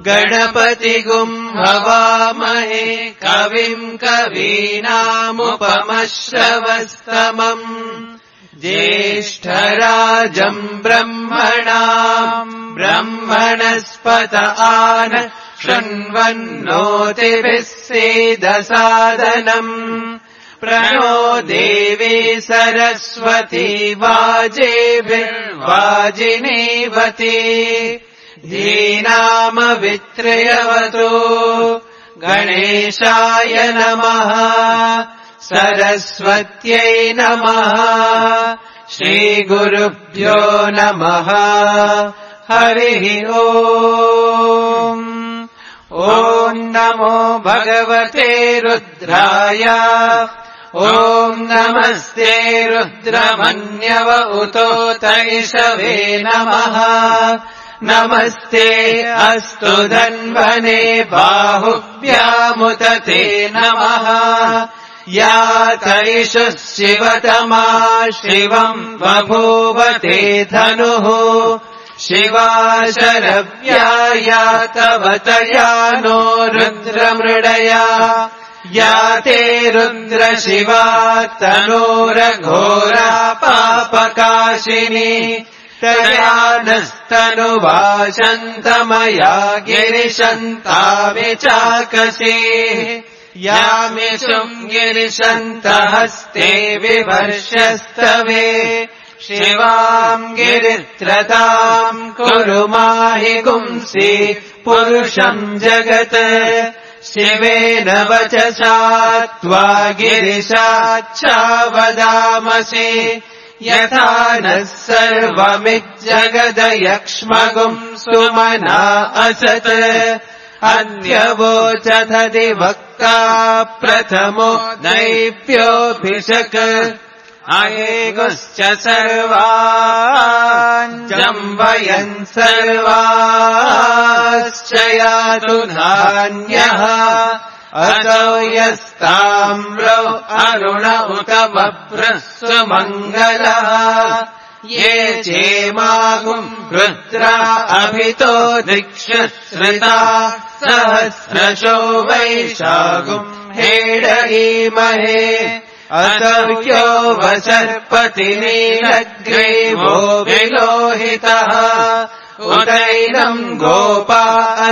गणपतिगुम् हवामहे कविम् कवीनामुपमश्रवस्तमम् ज्येष्ठराजम् ब्रह्मणस्पत आन शृण्वन्नोतिभिः सीदसादनम् प्रणो देवी सरस्वती वाजेभिर्वाजिनीवती धीनामवित्रयवतु गणेशाय नमः सरस्वत्यै नमः श्रीगुरुभ्यो नमः हरिः ओम् ॐ नमो भगवते रुद्राय ॐ नमस्ते रुद्रमन्यव उतोत इषवे नमः नमस्ते अस्तु धन्वने बाहुभ्यामुत ते नमः या तैषुः शिवतमा शिवम् बभूवते धनुः शिवा शरव्या या तव तया नो रुद्रमृडया या ते रुद्रशिवा तनोरघोरा पापकाशिनी तया नस्तनुवाशन्तमया गिरिशन्ताविचाकसे यामिषुम् गिरिशन्तहस्ते विवर्षस्तवे शिवाम् गिरित्रताम् कुरु माहि गुंसि पुरुषम् जगत् शिवेन वचसा त्वा गिरिशाच्छावदामसि यथा नः सर्वमिज्जगदयक्ष्मगुम् सुमना असत् अद्यवोचथति वक्ता प्रथमो दैव्योऽभिषक् अयेगुश्च सर्वान् जम्बयन् सर्वाश्च यातु धान्यः असौ यस्ताम्रौ अरुण उत बभ्रः सुमङ्गलः ये चेमागुम् रुद्रा अभितो दिक्षुश्रिता सहस्रशो वैशागुम् हेडयीमहे अतव्यो वसर्पति नीलग्रीवो विलोहितः उदैनम् गोपा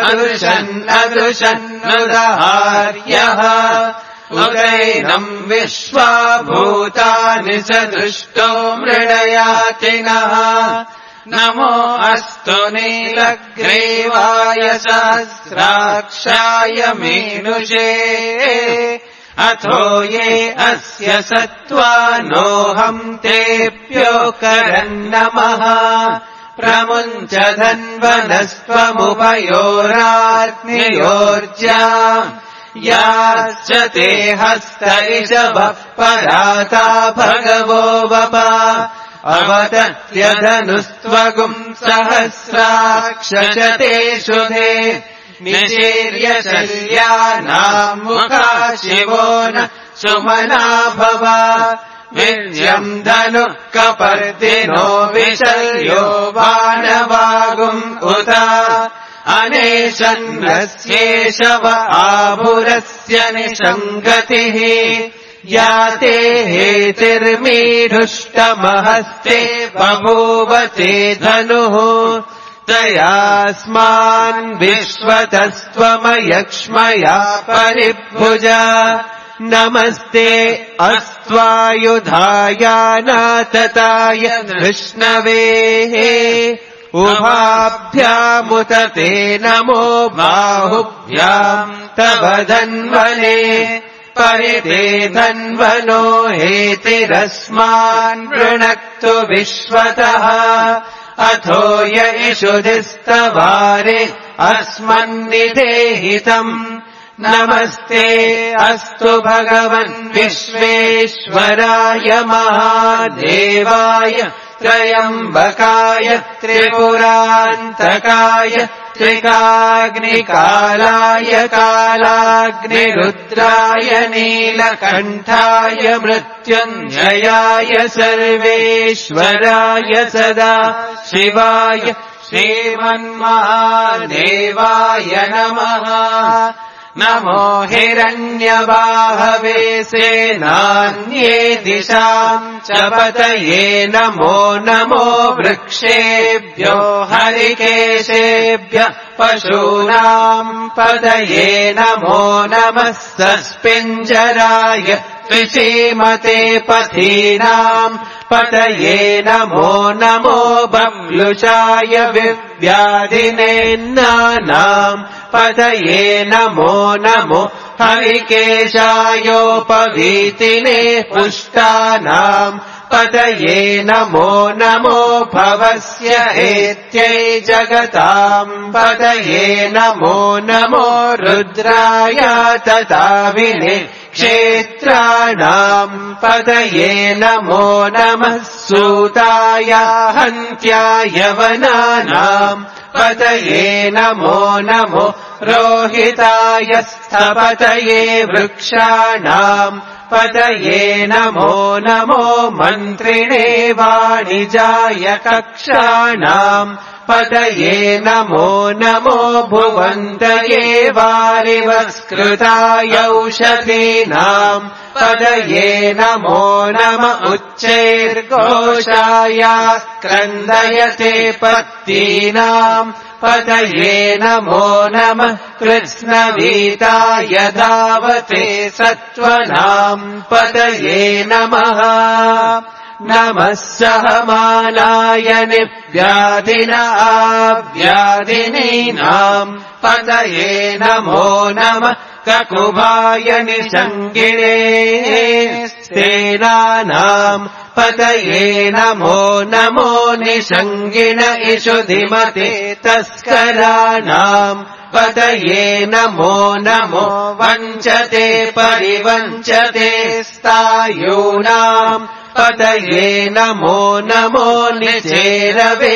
अदृशन्नुदहार्यः उदैनम् विश्वा भूतानि स दृष्टो मृडयातिनः नमो अस्तु नीलग्रीवाय सहस्राक्षाय मेनुषे अथो ये अस्य सत्त्वा नोऽहम् तेऽप्योकरम् नमः प्रमुञ्च धन्वनस्त्वमुभयोराग्नियोर्जा याश्च ते हस्त इषवः पराता भगवो वप अवदत्यधनुस्त्वगुम् सहस्राक्ष ते शुधे निशीर्य शल्यानाम् मुखा शिवो न सुमना भव विद्यम् धनुः कपर्दिनो विशल्यो बाणवागुम् उत अनेशन्नस्येषव आभुरस्य निषङ्गतिः या ते हेतिर्मीढुष्टमहस्ते बभूवते धनुः तयास्मान् विश्वतस्त्वमयक्ष्मया परिभुज नमस्ते अस्त्वायुधायानातताय कृष्णवे उभाभ्यामुत ते नमो बाहुभ्याम् तव धन्वने परिते धन्वनो हेतिरस्मान् वृणक्तु विश्वतः अथो य इषुधिस्तवारे अस्मन्निधेहितम् नमस्ते अस्तु भगवन् विश्वेश्वराय महादेवाय त्रयम्बकाय त्रिपुरान्तकाय त्रिकाग्निकालाय कालाग्निरुद्राय नीलकण्ठाय मृत्युञ्जयाय सर्वेश्वराय सदा शिवाय श्रीमन्महादेवाय नमः। नमो हिरण्यबाहवे सेनान्ये दिशाम् च पतये नमो नमो वृक्षेभ्यो हरिकेशेभ्यः पशूनाम् पतये नमो नमः सस्पिञ्जराय त्रिशीमते पथीनाम् पतये नमो नमो बभ्लुषाय विव्याधिनेन्नानाम् पतये नमो नमो हरिकेशायोपवीतिने पुष्टानाम् पतये नमो नमो भवस्य एत्यै जगताम् पतये नमो नमो रुद्राय तथाविने क्षेत्राणाम् पतये नमो नमः सूताय हन्त्याय वनानाम् पतये नमो नमो रोहिताय स्थपतये वृक्षाणाम् पतये नमो नमो मन्त्रिणे वाणिजाय कक्षाणाम् पतये नमो नमो भुवन्तये वारिवस्कृताय औषधीनाम् पतये नमो नम उच्चैर्घोषाय क्रन्दयते पत्तीनाम् पतये नमो नमः कृत्स्नवीताय धावते सत्त्वनाम् पतये नमः। नमः सहमानाय निव्याधिनाव्याधिनीनाम् पतये नमो नमः ककुभाय निषङ्गिणे स्तेनानाम् पतये नमो नमो निषङ्गिण इषुधिमते तस्कराणाम् पतये नमो नमो वञ्चते परिवञ्चते स्तायूनाम् पतये नमो नमो निचेरवे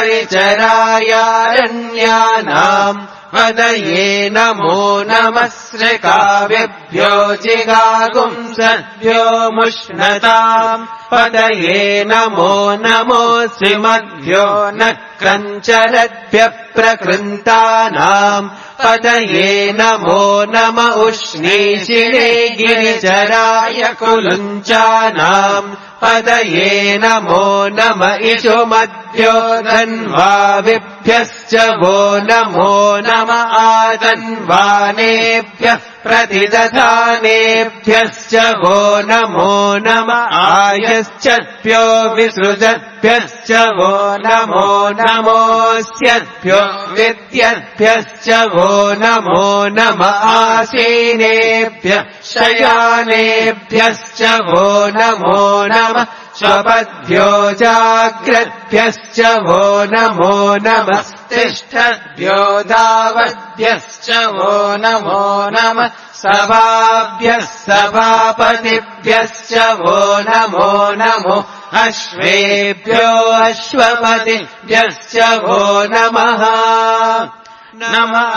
परिचरायारण्यानाम् पतये नमो नमः श्रिकाव्यभ्यो जिगागुंसद्भ्यो मुष्णताम् पतये नमो नमो श्रीमद्भ्यो न क्रञ्चरद्भ्यः प्रकृन्तानाम् पतये नमो नम उष्णीषिणे गिरिचराय कुलुञ्चानाम् पतये नमो नम इषुमद्भ्यो धन्वाविभ्यश्च वो नमो नम आतन्वानेभ्यः प्रतिदधानेभ्यश्च वो नमो नम आयश्चभ्यो विसृजद्भ्यश्च वो नमो नमोऽस्यद्भ्यो विद्यद्भ्यश्च वो नमो नम आसीनेभ्यः शयानेभ्यश्च वो नमो नमः स्वपद्भ्यो जाग्रद्भ्यश्च वो नमो नमः तिष्ठद्भ्यो धावद्भ्यश्च वो नमो नमः सभाभ्यः सभापतिभ्यश्च वो नमो नमो अश्वेभ्यो अश्वपतिभ्यश्च वो नमः। नमः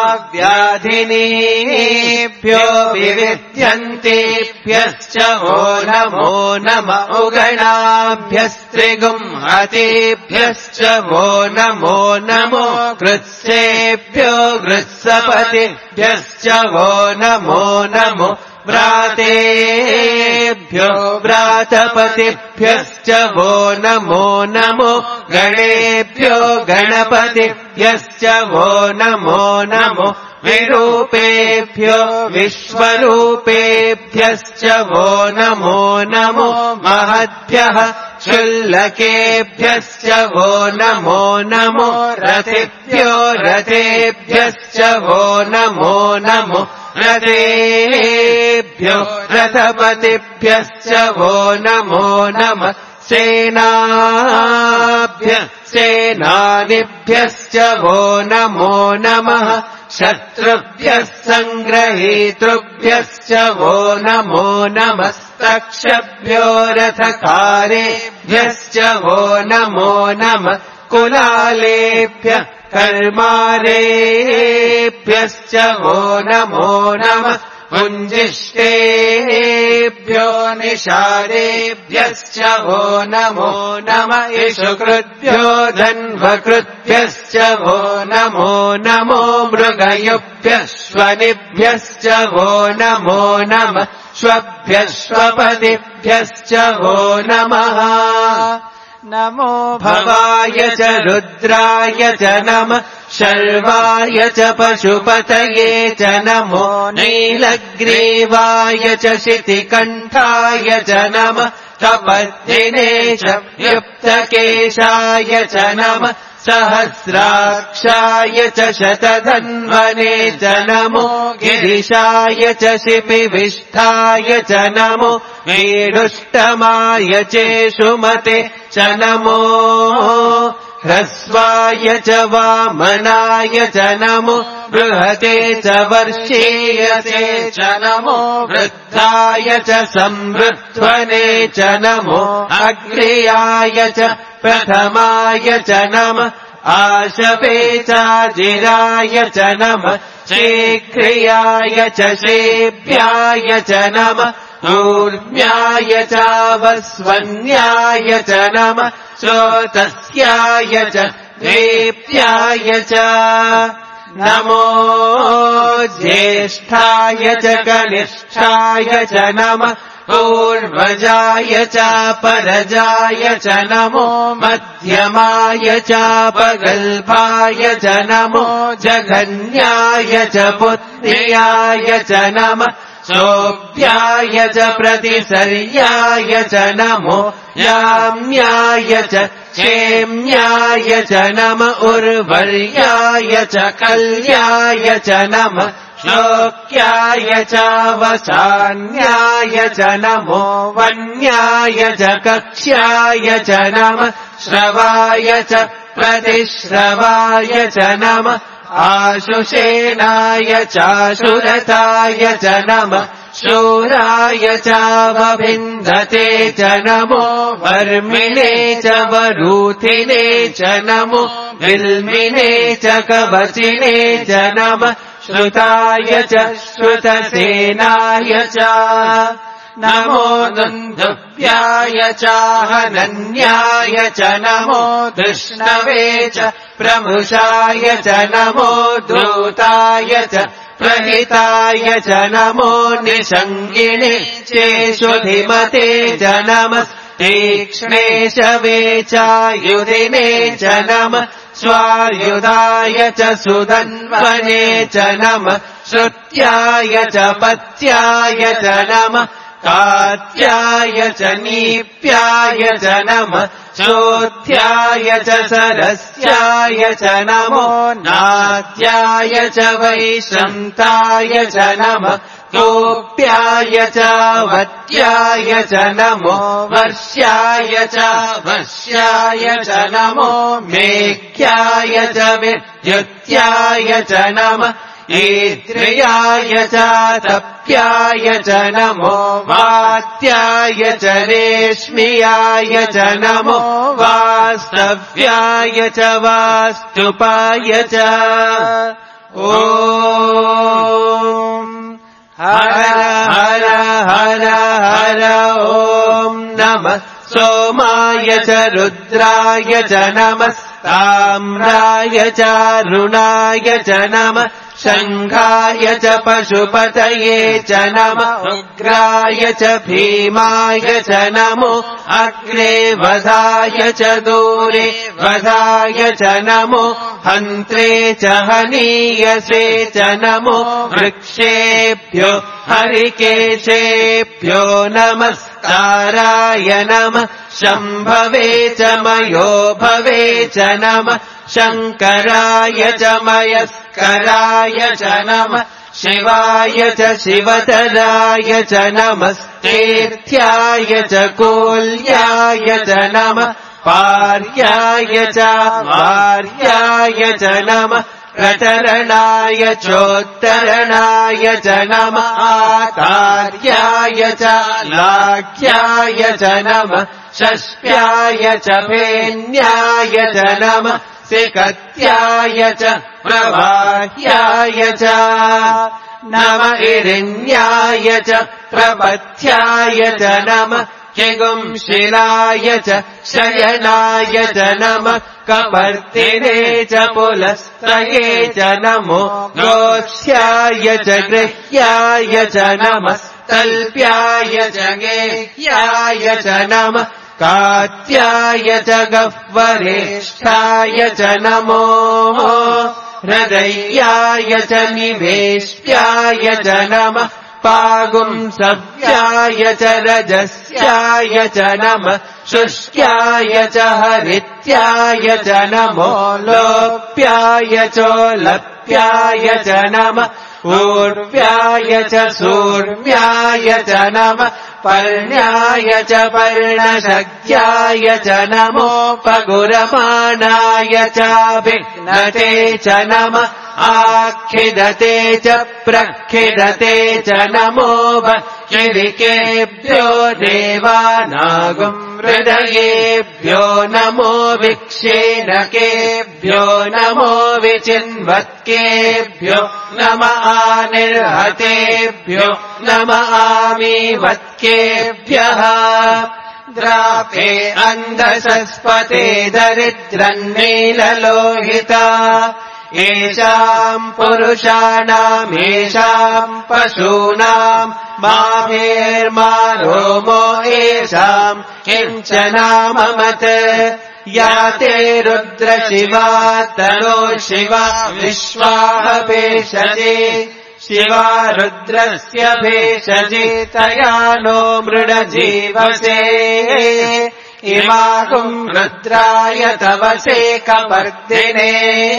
व्याधिनीभ्यो विविध्यन्तेभ्यश्च वो नमो नम उगणाभ्यस्त्रिगुंहतेभ्यश्च वो नमो नमो कृत्सेभ्यो गृत्सपतिभ्यश्च वो नमो नमो व्रातेभ्यो व्रातपतिभ्यश्च वो नमो नमो गणेभ्यो गणपतिभ्यश्च वो नमो नमो विरूपेभ्यो विश्वरूपेभ्यश्च वो नमो नमो महद्भ्यः क्षुल्लकेभ्यश्च वो नमो नमो रथेभ्यो रथेभ्यश्च वो नमो नमो रथेभ्यो रथपतिभ्यश्च वो नमो नमः सेनाभ्यः सेनानिभ्यश्च वो नमो नमः शत्रुभ्यः सङ्ग्रहीतृभ्यश्च वो नमो नमस्तक्षभ्यो रथकारेभ्यश्च वो नमो नमः कुलालेभ्यः कर्मारेभ्यश्च वो नमो नमः पुञ्जिष्टेभ्यो निषादेभ्यश्च वो नमो नम इषुकृभ्यो धन्वकृभ्यश्च वो नमो नमो मृगयुभ्यश्वनिभ्यश्च वो नमो नमः श्वभ्यश्वपदिभ्यश्च वो नमः नमो भवाय च रुद्राय च नमः शर्वाय च पशुपतये च नमो नीलग्रीवाय च शितिकण्ठाय च नमः तपद्दिने च युक्तकेशाय च नमः सहस्राक्षाय च शतधन्वने च नमो गिरिशाय च शिपिविष्ठाय च नमो वीरुष्टमाय चेषुमते च नमो ह्रस्वाय च वामनाय च नमो बृहते च वर्षीयसे च नमो वृद्धाय च संवृध्वने च नमो अग्र्याय च प्रथमाय च नमः आशवे चाजिराय च नमः शीघ्रियाय च शेभ्याय च नमः ऊर्म्याय चावस्वन्याय च नमः श्रोतस्याय च देव्याय च नमो ज्येष्ठाय च कनिष्ठाय च नमः पूर्वजाय च परजाय च नमो मध्यमाय च पगल्भाय च नमो जघन्याय च पुत्र्याय च नमः सोऽभ्याय च प्रतिसर्याय च नमो याम्याय च क्षेम्याय च नम उर्वर्याय च कल्याय च नमः श्लोक्याय च वसान्याय च नमो वन्याय च कक्ष्याय च नमः श्रवाय च प्रतिश्रवाय च नमः आशुषेणाय चाशुरताय च नमः शूराय चावभिन्दते च नमो वर्मिणे च वरूथिने च नमो विल्मिने च कवचिने च नमः श्रुताय च श्रुतसेनाय च नमो दुन्दुभ्याय चाहनन्याय च नमो धृष्णवे च प्रमुषाय च नमो दूताय च प्रहिताय च नमो निषङ्गिणे चेषुधिमते च नमः तीक्ष्णे शवे चायुधिने च नमः स्वायुधाय च सुधन्वने च नमः श्रुत्याय च पत्याय च नमः कात्याय च नीप्याय च नमः चोत्याय च सरस्याय च नमो नाद्याय च वैश्रन्ताय च नमः गोप्याय च वत्याय च नमो वर्ष्याय च वश्याय च नमो मेघ्याय च विद्युत्याय च नमः ईद्रियाय च तप्याय च नमो वात्याय च रेश्मियाय च नमो वास्तव्याय च वास्तुपाय च ॐ हर हर हर हर ॐ नमः सोमाय च रुद्राय च नमः ताम्राय च रुणाय च नमः शङ्खाय च पशुपतये च नमः उग्राय च भीमाय च नमो अग्रे वधाय च दूरे वधाय च नमो हन्त्रे च हनीयसे च नमो वृक्षेभ्यो हरिकेशेभ्यो नमस्काराय नमः शम्भवे च मयो भवे च नमः शङ्कराय च मयस्कराय च नमः शिवाय च शिवतराय च नमस्तेर्थ्याय च कोल्याय च नमः पार्याय च वार्याय च नमः प्रतरणाय चोत्तरणाय च नमः आतार्याय च लाख्याय च नमः षष्ट्याय च फेन्याय च नमः सिकत्याय च प्रवाह्याय च नम इरिण्याय च प्रपथ्याय च नमः चिगुंशिलाय च शयनाय च नमः कपर्दिने च पुलस्त्रये च नमो गोक्ष्याय च गृह्याय च नमः तल्प्याय च गेह्याय च नमः कात्याय च गह्वरेष्ठाय च नमो हृदयाय च निवेश्याय च नमः पागुंसव्याय च रजस्याय च नमः शुष्क्याय च हरित्याय च नमो लोप्याय चोलप्याय च नमः ऊर्व्याय च सूर्व्याय च नमः पर्ण्याय च पर्णशक्त्याय च नमो पगुरमाणाय च विघ्नते च नमः आखिदते च प्रखिदते च नमो वह्निरिकेभ्यो देवानागुं हृदयेभ्यो नमो विक्षेणकेभ्यो नमो विचिन्वत्केभ्यो नम आनिर्हतेभ्यो नम आमीवत्केभ्यः द्रापे अन्धसस्पते दरिद्रन्नीललोहिता येषाम् पुरुषाणामेषाम् पशूनाम् माभेर्मारोमो येषाम् किञ्चनाममत् या ते रुद्रशिवा तनो शिवा विश्वाः भेषजे शिवा रुद्रस्य भेषजे तया नो मृडजीवसे इमागुम् रुद्राय तवसे कपर्दिने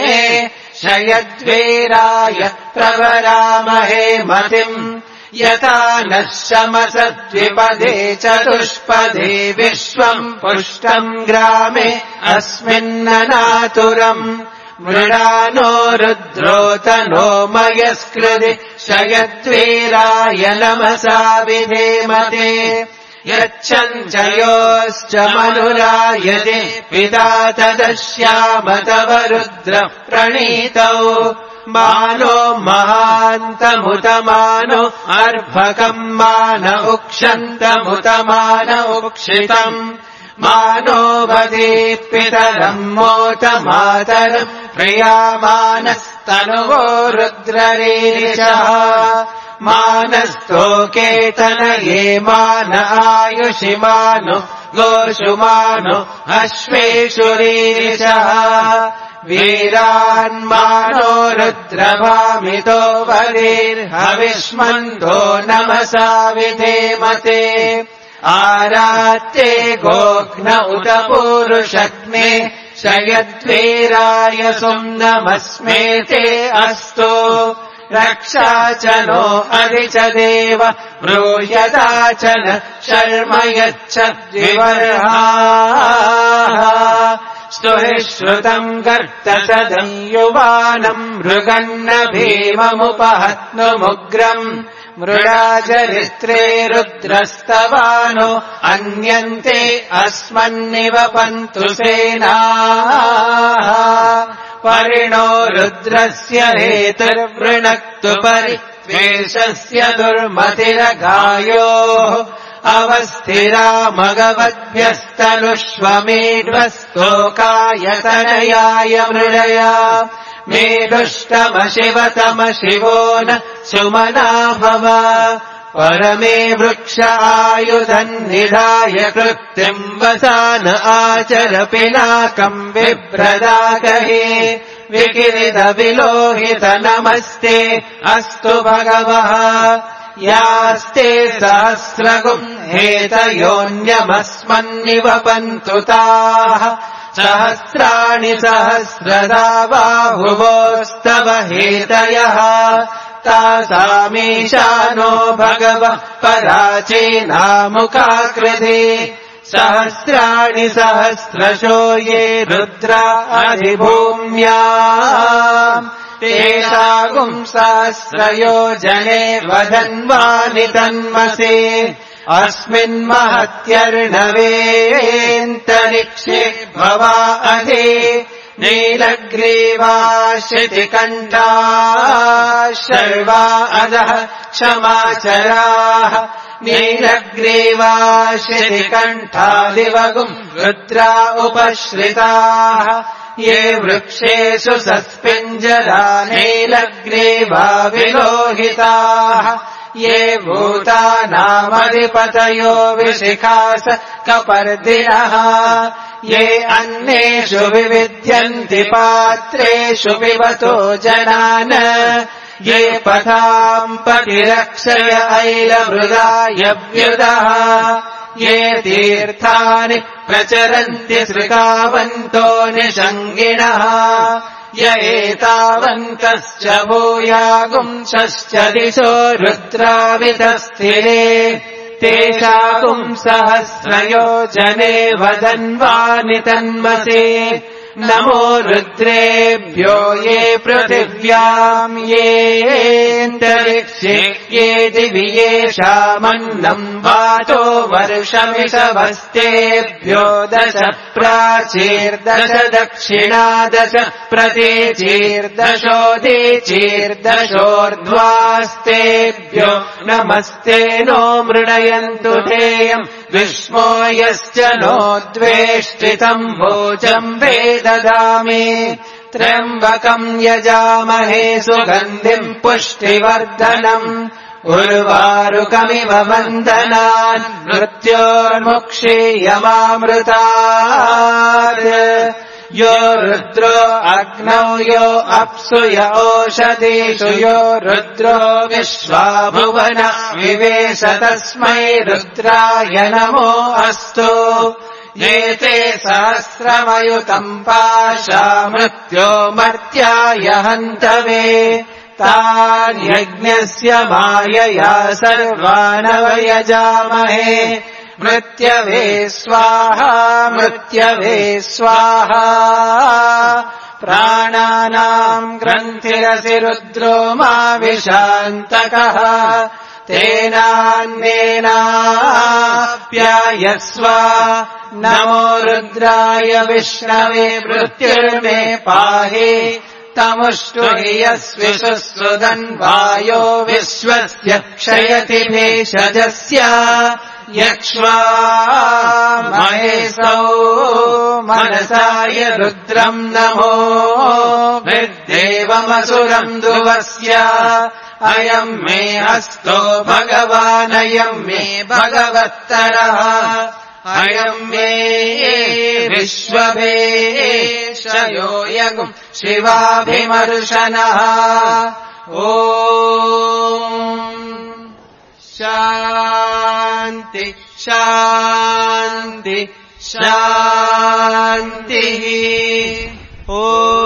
शयद्वीराय प्रवरामहे मतिम् यथा नः शमसद्विपदे चतुष्पदे विश्वम् पुष्टम् ग्रामे अस्मिन्ननातुरम् मृडानो रुद्रोतनो मयस्कृति शयद्वीराय नमसा विधेमते यच्छञ्चयोश्च मनुरायते पिता तदश्याम तव रुद्र प्रणीतौ मानो महान्तमुतमानो अर्भकम् मान उक्षन्तमुतमान उक्षितम् मानो वदे पितरम् मोत मातरम् प्रियामानस्तनुवो रुद्ररीरिषः मानस्तोकेतनये मान आयुषि मानो गोषु मानो अश्वेषु रीरिषः वीरान्मानो रुद्रभामितो वरीर्हविष्मन्धो नमसा विधेमते आरात्ते गोघ्न उत पूरुषग्ने शयद्वीराय सुम्नमस्मे ते अस्तु रक्षा च नो अधि च देव ब्रूयता च न शर्म यच्छ द्विवर्हाः स्तुहि श्रुतम् गर्त सदयुवानम् मृगन्न भीममुपहत्नुमुग्रम् मृडाचरित्रे रुद्रस्तवानो अन्यन्ते अस्मन्निव पन्तु सेनाः परिणो रुद्रस्य हेतुर्वृणक्तु परित्वेषस्य दुर्मतिरगायोः अवस्थिरा मगवद्भ्यस्तनुष्वमेध्वस्तोकायतनयाय मृडया मेदुष्टमशिवतम शिवो न सुमना भव परमे वृक्ष आयुधन्निधाय कृत्तिम् वसान आचर पिनाकम् बिभ्रदाकहे विकिरित विलोहित नमस्ते अस्तु भगवः यास्ते सहस्रगुम् हेतयोऽन्यमस्मन्निव पन्तु ताः सहस्राणि सहस्रदा बाहुवोस्तव हेतयः तासामीशानो भगवः पराचीनामुखाकृति सहस्राणि सहस्रशो ये रुद्रा अधिभूम्याम् तेषागुम् सहस्रयोजने वधन्वानि तन्मसे अस्मिन्महत्यर्णवेऽन्तरिक्षे भवा अधि नीलग्रीवा श्रुतिकण्ठा शर्वा अधः क्षमाचराः नीलग्रीवा श्रुतिकण्ठा दिवगुम् रुद्रा उपश्रिताः ये वृक्षेषु सस्पिञ्जरा नीलग्रीवा विलोहिताः ये भूतानामधिपतयो विशिखास कपर्दिनः ये अन्येषु विविद्यन्ति पात्रेषु पिबतो जनान् ये पथाम् पतिरक्षय ऐलमृदायव्युदः ये तीर्थानि प्रचरन्ति सृगावन्तो निषङ्गिणः य एतावन्तश्च भूयागुंसश्च दिशो रुद्रावितस्थिरे तेषागुम् सहस्रयोजने वदन्वानि तन्मसे नमो रुद्रेभ्यो ये पृथिव्याम् येऽन्तरिक्षे ये दिवि येषामन्नम् वातो वर्षमिषवस्तेभ्यो 10 प्राचीर्दश दक्षिणादश प्रतीचीर्दशोदीचीर्दशोर्ध्वास्तेभ्यो नमस्ते नो मृणयन्तु धेयम् विष्मो यश्च नो द्वेष्टितम् भोजम् वेददामि त्र्यम्बकम् यजामहे सुगन्धिम् पुष्टिवर्धनम् उर्वारुकमिव वन्दनान् मृत्योर्मुक्षीयमामृतात् यो रुद्रो अग्नौ यो अप्सु य ओषधीषु यो रुद्रो विश्वा भुवन विवेश तस्मै रुद्राय नमो अस्तु ये ते सहस्रमयुतम् पाशा मृत्यो मर्त्याय हन्तवे तान्यज्ञस्य मायया सर्वानवयजामहे मृत्यवे स्वाहा मृत्यवे स्वाहा प्राणानाम् ग्रन्थिरसि रुद्रो मा विशान्तकः तेनान्नेनाप्यायस्व नमो रुद्राय विष्णवे मृत्युर्मे पाहि तमुष्टु हि यस्विषुसुदन्वायो विश्वस्य क्षयति भेषजस्य यक्ष्वा महेशौ मनसाय रुद्रम् नमो विद्देवमसुरम् ध्रुवस्य अयम् मे हस्तो भगवानयम् मे भगवत्तरः अयम् मे विश्वभेशयो यगुम् शिवाभिमर्शनः ॐ शान्ति शान्ति शान्तिः ॐ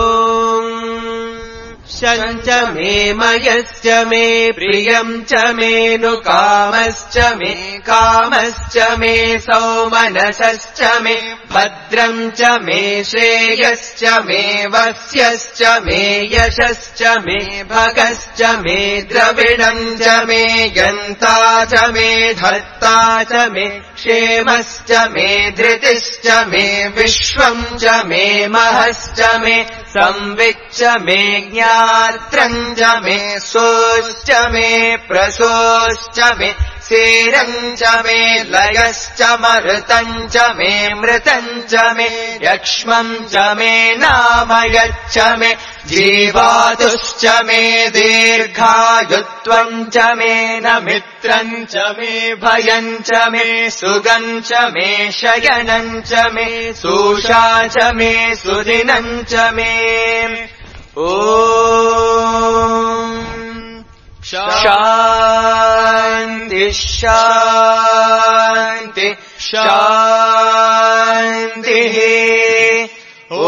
शञ्च मे मयश्च मे प्रियम् च मे नुकामश्च मे कामश्च मे सौमनसश्च मे भद्रम् च मे श्रेयश्च मे वस्यश्च मे यशश्च मे भगश्च मे द्रविणम् च मे यन्ता च मे धर्ता च मे क्षेमश्च मे धृतिश्च मे विश्वम् च मे महश्च मे संविच्च मे ज्ञात्रम् च मे सोश्च मे प्रसोश्च मे सेरम् च मे लयश्च मरुतम् च मे मृतम् च मे यक्ष्मम् च मे नामयच्च मे जीवातुश्च मे दीर्घायुत्वम् च मे न मित्रम् च मे भयम् च मे सुगम् च मे शयनम् च मे सूषा च मे सुदिनम् च मे ॐ शान्ति शान्ति शान्तिः ॐ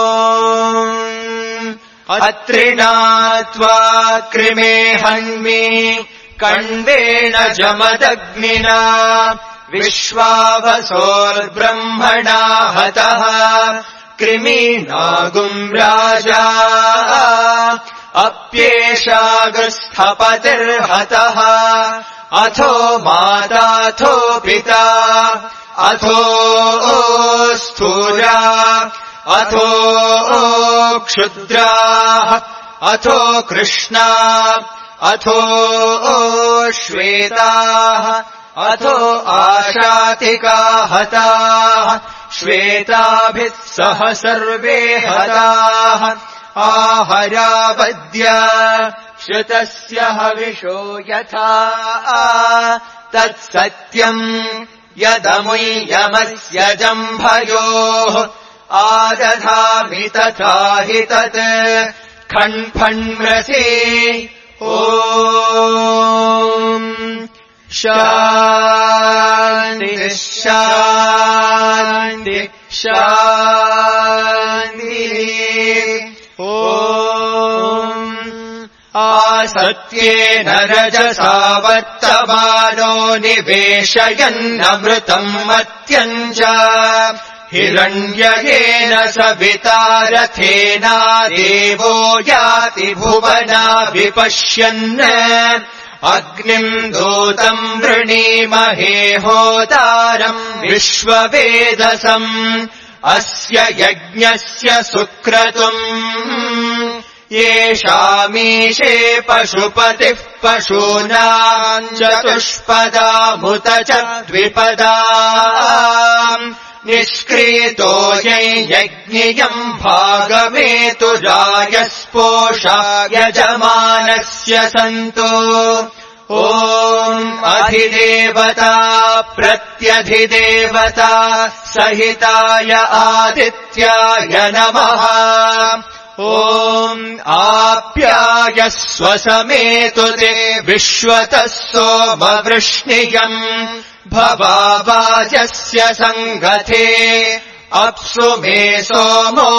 अत्रिणात्वा कृमे हन्मि कण्वेन जमदग्निना विश्वावसोर्ब्रह्मणा हतः कृमीनागुम् राजा अप्येषागस्थपतिर्हतः अथो माताथो पिता अथो स्थूरा अथो क्षुद्राः अथो कृष्णा अथो श्वेताः अथो आशातिका हताः श्वेताभिः सह सर्वे हताः आहरावद्य श्रुतस्य हविषो यथा तत्सत्यम् यदमुय्यमस्य जम्भयोः आदधामि तथा हि तत् खण्फण्मृषि ॐ शान्ति शान्ति शान्तिः ॐ आसत्येन रजसा वर्तमानो निवेशयन्नमृतम् मत्यम् च हिरण्ययेन सविता रथेना देवो याति भुवना विपश्यन् अग्निम् दूतम् वृणीमहे होतारम् विश्ववेदसम् अस्य यज्ञस्य सुक्रतुम् येषामीशे पशुपतिः पशूनाम् चतुष्पदामुत च द्विपदा निष्क्रियतो यज्ञियम् भागमेतु रायस्पोषा यजमानस्य सन्तो ॐ अधिदेवता प्रत्यधिदेवता सहिताय आदित्याय नमः ॐ आप्यायस्व समेतु ते विश्वतः सोमवृष्णियम् भवावाजस्य सङ्गते अप्सु मे सोमो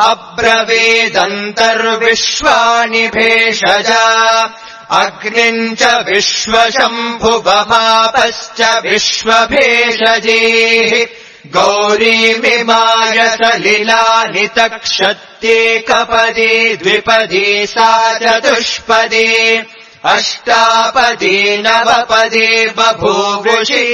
अब्रवीदन्तर्विश्वानि भेषज अग्निम् च विश्वशम्भुवमापश्च विश्वभेषजीः गौरीमिमाय सलिलानि तक्षत्येकपदी द्विपदी सा चतुष्पदी अष्टापदी नवपदी बभूवुषी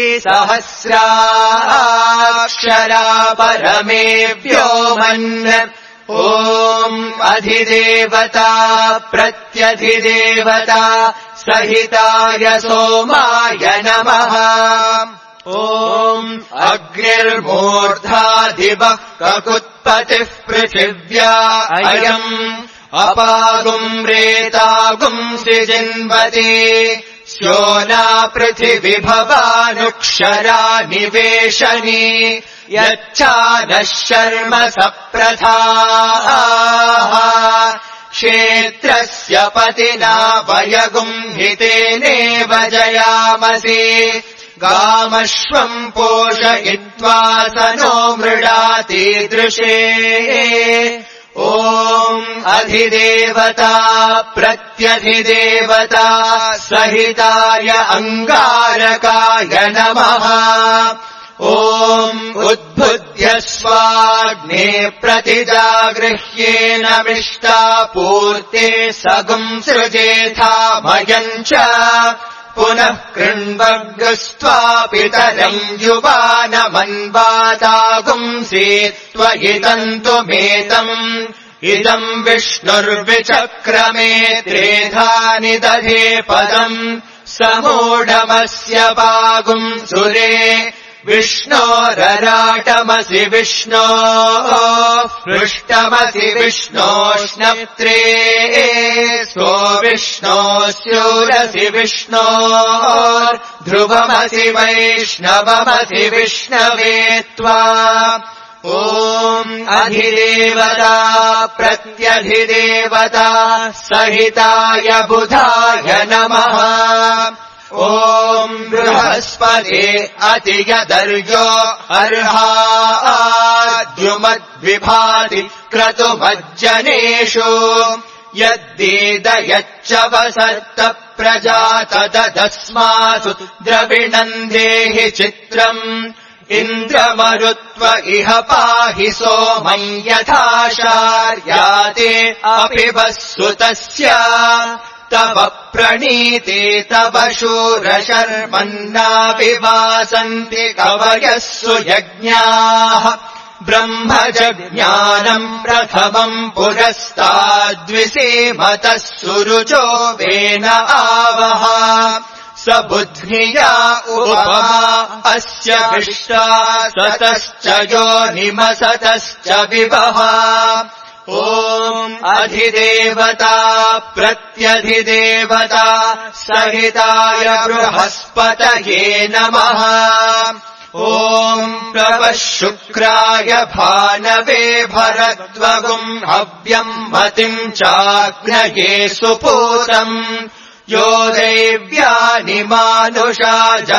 सहस्राक्षरा परमे व्योमन् ॐ अधिदेवता प्रत्यधिदेवता सहिताय सोमाय नमः ॐ अग्निर्मूर्धादिवः ककुत्पतिः पृथिव्या अयम् अपागुम् रेतागुंसि जिन्वति स्योना पृथिविभवानुक्षरा निवेशनी यच्छानः शर्म सप्रथाः क्षेत्रस्य पतिना वयगुम्हितेनेव जयामसि गामश्वम् पोषयित्वा स नो मृडातीदृशे ॐ अधिदेवता प्रत्यधिदेवता सहिताय अङ्गारकाय नमः ॐ उद्बुद्ध्य स्वाग्ने प्रतिजागृह्येन मिष्टा पूर्ते सगुम् सृजेथामयम् च पुनः कृण्वग्स्त्वा पितरम् युवानमन्वातागुंसि त्वयितन्तुमेतम् इदम् विष्णुर्विचक्रमे त्रेधानि दधे पदम् समूढमस्य पागुम् सुरे विष्णोरराटमसि विष्णोः पृष्टमसि विष्णोष्णप्त्रे सो विष्णोस्यूरसि विष्णोर्ध्रुवमसि वैष्णवमसि विष्णवे त्वा ॐ अधिदेवता प्रत्यधिदेवता सहिताय बुधाय नमः ॐ बृहस्पते अतियदर्यो अर्हाद्युमद्विभाति क्रतुमज्जनेषु यद्देदयच्च वसर्त प्रजात तदस्मासु द्रविणम् देहि चित्रम् इन्द्रमरुत्व इह पाहि सोमम् यथाशार्याते अपि वस्सुतस्य तव प्रणीते तव शूरशर्मन्नापि वासन्ति कवयः सुयज्ञाः ब्रह्मजज्ञानम् प्रथमम् पुरस्ताद्विसेमतः सुरुचो वेन आवह स बुद्ध्या उपमा अस्य विष्टा सतश्च योनिमसतश्च विभः ॐ अधिदेवता प्रत्यधिदेवता सहिताय बृहस्पतये नमः ॐ प्रवः शुक्राय भानवे भरद्वगुम् हव्यम् मतिम् चाग्नये सुपूतम् यो देव्यानि मानुषा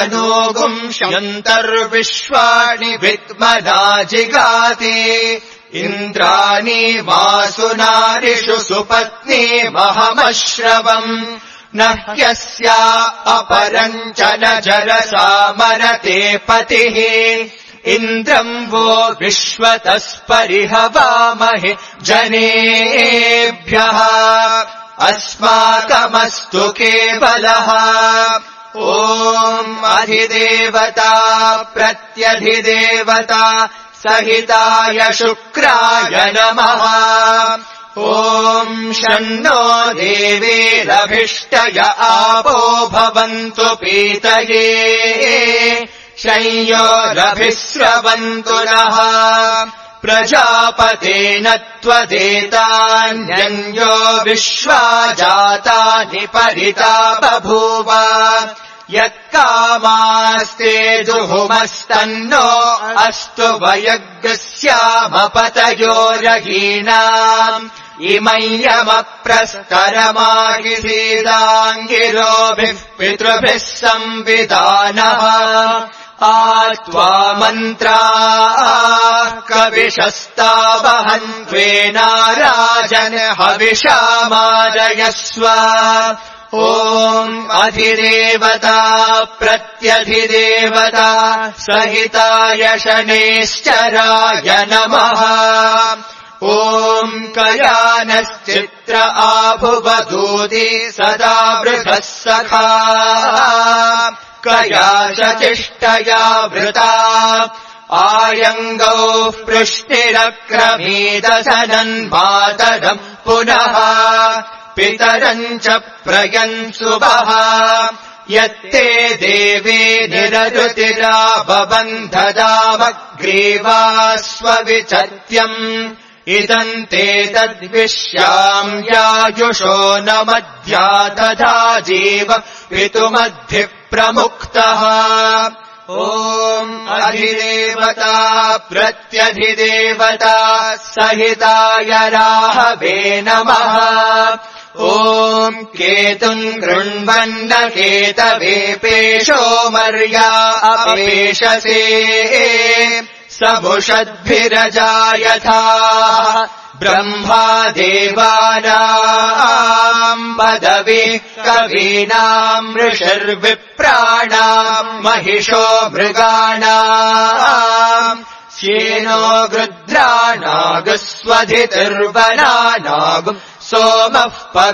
जनोगुंष्यन्तर्विश्वाणि विद्मना जिगाति इन्द्राणि वासुनारिषु सुपत्नी महमश्रवम् न ह्यस्या अपरम् च न जरसा मरते पतिः इन्द्रम् वो विश्वतस्परिहवामहे जनेभ्यः अस्माकमस्तु केवलः ॐ अधिदेवता प्रत्यधिदेवता सहिताय शुक्राय नमः ॐ शन्नो देवेरभिष्टय आपो भवन्तु पीतये शय्योरभिस्रवन्तु नः प्रजापतेन त्वदेतान्यन्यो विश्वा जातानि परिता बभूव यत्कामास्ते जुहुमस्तन्नो अस्तु वयग्स्यामपतयो रहीणाम् इमय्यमप्रस्तरमागिसीदाङ्गिरोभिः पितृभिः संविधानः आत्वा मन्त्रा कविशस्तावहन्त्वेनाराजन् हविषामादयस्व ॐ अधिदेवता प्रत्यधिदेवता सहिताय शनेश्चराय नमः ॐ कयानश्चित्र आभुवदूति सदा वृषः सखा कया शचिष्टया वृता आयङ्गौः पृष्टिरक्रमीदधनन्मातरम् पुनः पितरम् च प्रयन्सुवः यत्ते देवे निररुतिराबबन्धदामग्रीवास्वविचत्यम् इदम् ते तद्विश्याम् यायुषो न मध्या तथा जीव पितुमद्धि प्रमुक्तः ॐ अधिदेवता प्रत्यधिदेवता सहिताय राहवे नमः ॐ केतुम् गृह्णन्न केतवे पेशो मर्या अपेशसे समुषद्भिरजायथा ब्रह्मा देवानाम् पदवी कवीनाम् ऋषिर्विप्राणाम् महिषो मृगाणाम् श्येनो गृध्राणागस्वधितिर्वनानागुम् सोमः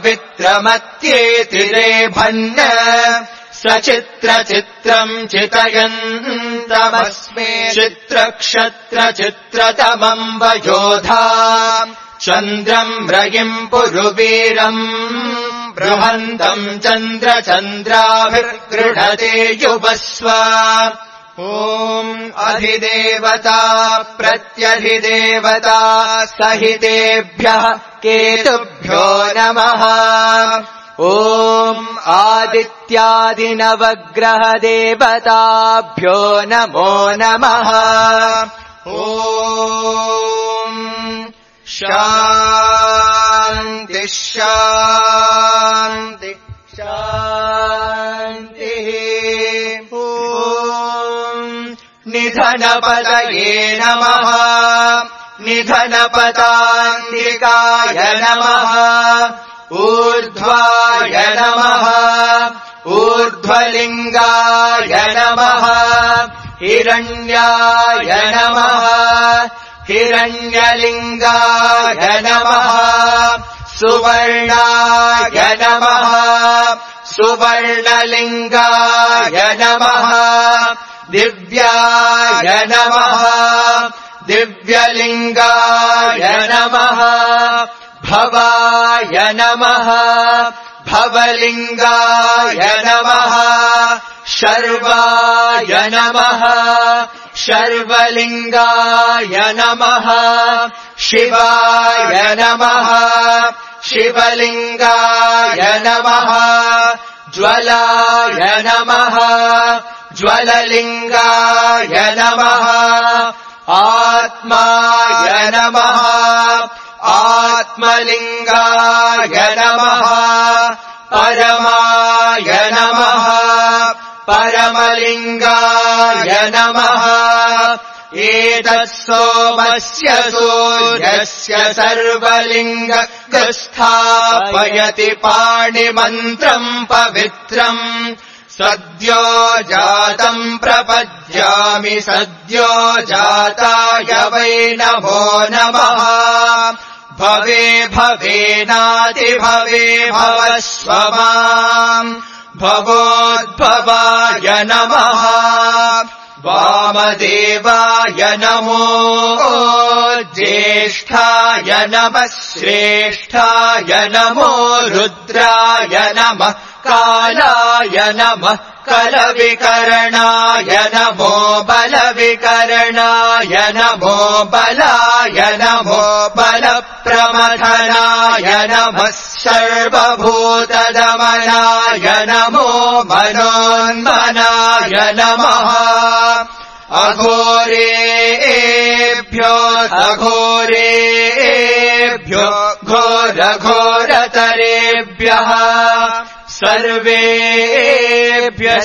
पवित्रमत्येतिरेभन्न सचित्रचित्रम् चितयन्तमस्मे चित्रक्षत्रचित्रतमम् वयोधा चन्द्रम् रयिम् पुरुवीरम् बृहन्तम् चन्द्रचन्द्राभिर्गृह्णते युवस्व ॐ अधिदेवता प्रत्यधिदेवता सहितेभ्यः केतुभ्यो नमः ॐ आदित्यादिनवग्रहदेवताभ्यो नमो नमः ॐ शान्ति शान्ति शान्तिः ॐ निधनपतये नमः निधनपतान्तिकाय नमः ऊर्ध्वाय नमः ऊर्ध्वलिङ्गाय नमः हिरण्याय नमः हिरण्यलिङ्गाय नमः सुवर्णाय नमः सुवर्णलिङ्गाय नमः दिव्याय नमः दिव्यलिङ्गाय नमः भवाय नमः भवलिङ्गाय नमः शर्वाय नमः शर्वलिङ्गाय नमः शिवाय नमः शिवलिङ्गाय नमः ज्वलाय नमः ज्वललिङ्गाय नमः आत्माय नमः आत्मलिङ्गाय नमः परमाय नमः परमलिङ्गाय नमः एतत् सोमस्य सूर्यस्य सर्वलिङ्गस्थापयति पाणिमन्त्रम् पवित्रम् सद्यो जातम् प्रपद्यामि सद्यो जाताय वै नमो नमः भवे भवेनातिभवे भवस्व माम् भवोद्भवाय नमः वामदेवाय नमो ज्येष्ठाय नमः श्रेष्ठाय नमो रुद्राय नमः कालाय नमः कलविकरणाय नमो बलविकरणाय नमो बलाय नमो बलप्रमथनाय नमः सर्वभूतदमनाय नमो मनोन्मनाय नमः अघोरेभ्यो अघोरेभ्यो घोरघोरतरेभ्यः सर्वेभ्यः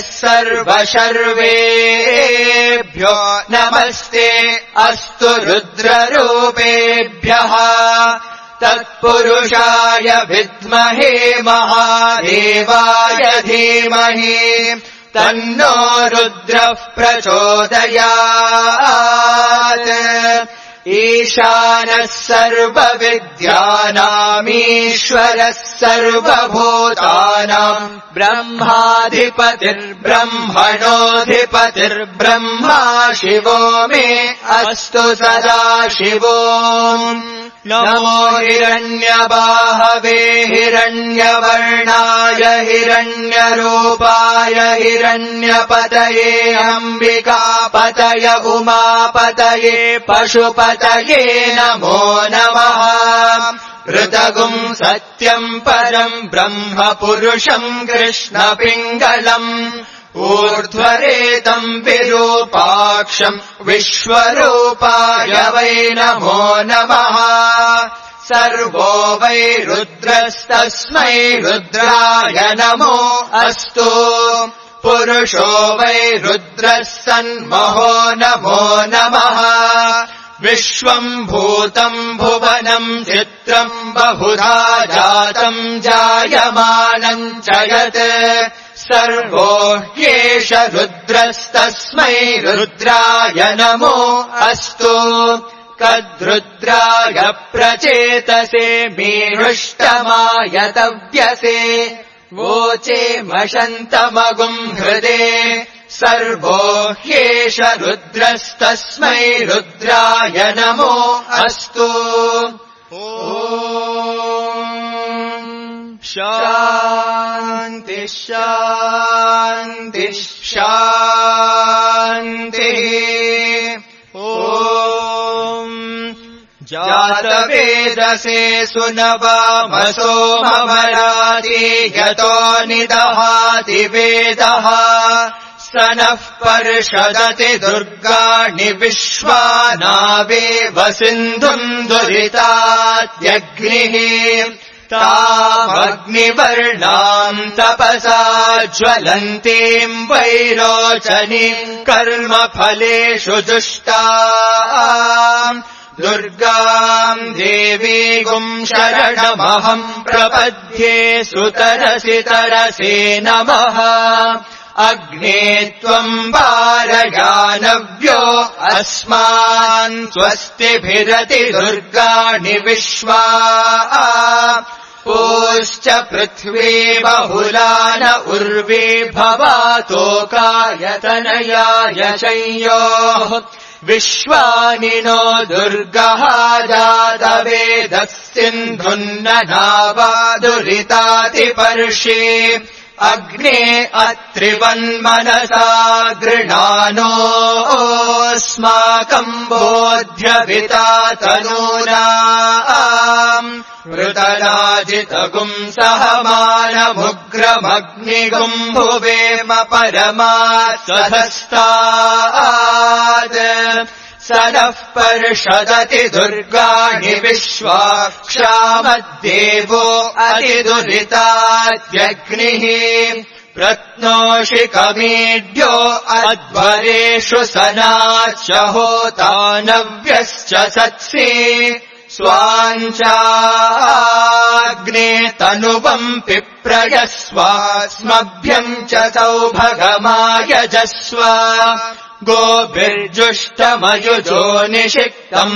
सर्वशर्वेभ्यो नमस्ते अस्तु रुद्ररूपेभ्यः तत्पुरुषाय विद्महे महादेवाय धीमहि तन्नो रुद्रः प्रचोदयात् ईशानः सर्वविद्यानामीश्वरः सर्वभूतानाम् ब्रह्माधिपतिर्ब्रह्मणोऽधिपतिर्ब्रह्मा शिवो मे अस्तु सदा शिवो नमो हिरण्यबाहवे हिरण्यवर्णाय हिरण्यरूपाय हिरण्यपतये अम्बिकापतय उमापतये पशुपतये नमो नमः ऋतगुम् सत्यम् परम् ब्रह्म पुरुषम् कृष्णपिङ्गलम् ऊर्ध्वरेतम् विरूपाक्षम् विश्वरूपाय वै नमो नमः सर्वो वै रुद्रस्तस्मै रुद्राय नमो अस्तु पुरुषो वै रुद्रः सन्महो नमो नमः विश्वम् भूतम् भुवनम् चित्रम् बहुधा जातम् जायमानम् च यत् सर्वो ह्येष रुद्रस्तस्मै रुद्राय नमो अस्तु कद्रुद्राय प्रचेतसे मीरुष्टमायतव्यसे वोचे मशन्तमगुम् हृदे सर्वो ह्येष रुद्रस्तस्मै रुद्राय नमो अस्तु शान्ति शान्ति शान्तिः जातवेदसे सुनवामसो ममराति यतो निदहाति वेदः स नः पर्षदति दुर्गाणि विश्वानावेव सिन्धुम् दुरितात्यग्निः तामग्निवर्णाम् तपसा ज्वलन्तीम् वैरोचनीम् कर्मफलेषु दुष्टाम् दुर्गाम् देवीगुम् शरणमहम् प्रपद्ये सुतरसि तरसे नमः अग्ने त्वम् वारयानव्यो अस्मान् स्वस्तिभिरति दुर्गाणि विश्वा पूश्च पृथ्वी बहुलान उर्वी भवातोकायतनयाय शय्योः विश्वानि नो दुर्गः जातवेदः सिन्धुन्ननावादुरितातिपर्षि अग्ने अत्रिवन्मनसा गृणानोऽस्माकम् बोध्यविता तनूना मृतराजितगुम् सहमानमुग्रमग्निगुम्भुवेम परमात्सधस्तात् स नः पर्षदति दुर्गाणि विश्वाक्षामद्देवो अतिदुरिताद्यग्निः प्रत्नोषिकमीढ्यो अध्वरेषु सनाच्च होतानव्यश्च सत्सि स्वाञ्चाग्ने तनुवम् पिप्रयस्वास्मभ्यम् च सौभगमायजस्व गोभिर्जुष्टमयुजो निषिक्तम्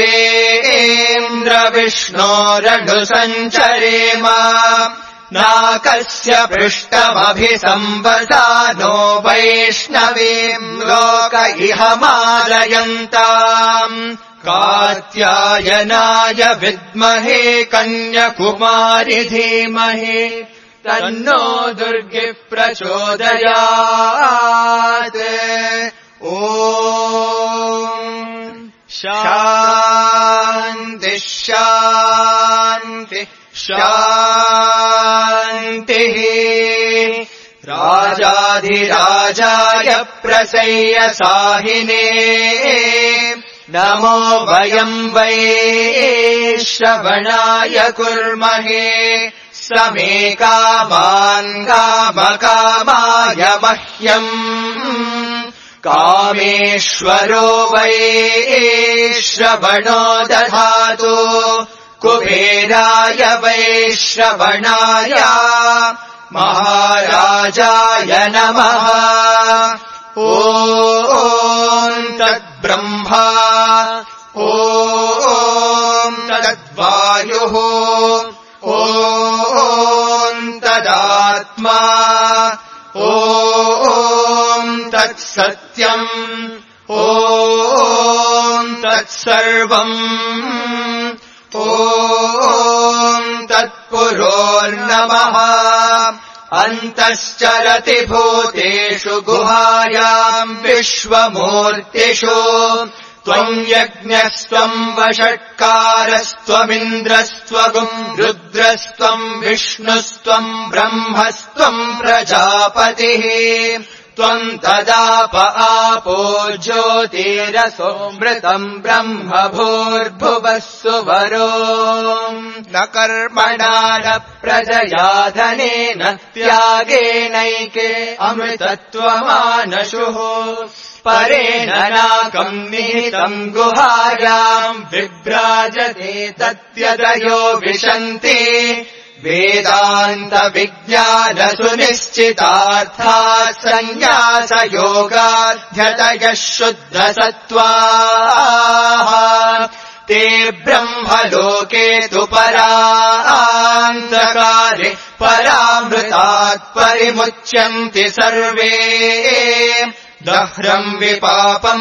तवेन्द्रविष्णोरनुसञ्चरेम नाकस्य पृष्ठमभिसंवसानो वैष्णवीम् लोक इह मारयन्ताम् कात्यायनाय विद्महे कन्याकुमारि धीमहि तन्नो दुर्गिः प्रचोदयात् ॐ शान्ति शान्ति शान्तिः राजाधिराजाय प्रसय्यसाहिने नमो वयम् वै श्रवणाय कुर्महे समे कामान् कामकामाय मह्यम् कामेश्वरो वै श्रवणो दधातु कुबेराय वै श्रवणाय महाराजाय नमः ॐ तद्ब्रह्मा ॐ तद्वायुः ॐ तदात्मा ॐ तत्सत्यम् ॐ तत्सर्वम् ॐ तत्पुरोर्नमः अन्तश्चरति भूतेषु गुहायाम् विश्वमूर्तिषु त्वम् यज्ञस्त्वम् वषट्कारस्त्वमिन्द्रस्त्वगुम् रुद्रस्त्वम् विष्णुस्त्वम् ब्रह्मस्त्वम् प्रजापतिः त्वम् तदाप आपो ज्योतिरसोऽमृतम् ब्रह्म भूर्भुवः सुवरो न कर्मणा न प्रजया धनेन त्यागेनैके अमृतत्वमानशुः परेण नाकम् निहितम् गुहायाम् विभ्राजते तत्यदयो विशन्ति वेदान्तविज्ञानसुनिश्चितार्थात् सन्न्यासयोगाध्यतयः शुद्धसत्त्वाः ते ब्रह्मलोके तु परान्तकाले परामृतात् परिमुच्यन्ति सर्वे दह्रम् विपापम्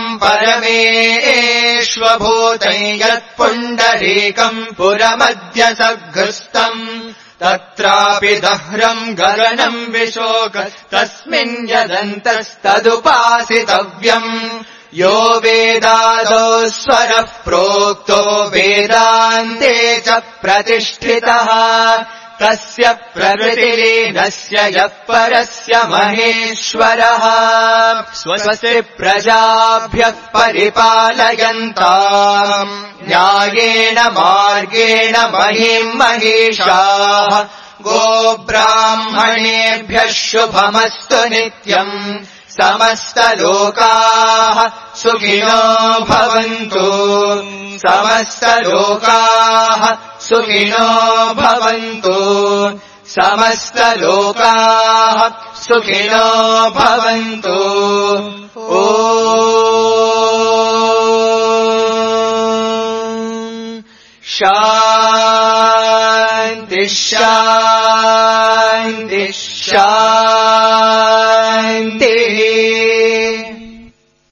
परमेष्वभूतम् यत्पुण्डरीकम् पुरमद्य सघृस्तम् तत्रापि दह्रम् गगनम् विशोक तस्मिन् यदन्तस्तदुपासितव्यम् यो वेदादौ स्वरः प्रोक्तो वेदान्ते च प्रतिष्ठितः तस्य प्रकृतिलीनस्य यः परस्य महेश्वरः स्वस्ति प्रजाभ्यः परिपालयन्ताम् न्यायेन मार्गेण महीम् महीषाः गोब्राह्मणेभ्यः शुभमस्तु नित्यम् समस्तलोकाः सुखिनो भवन्तु समस्तलोकाः सुखिनो भवन्तु समस्तलोकाः सुखिनो भवन्तु ॐ शान्ति शान्ति शान्तिः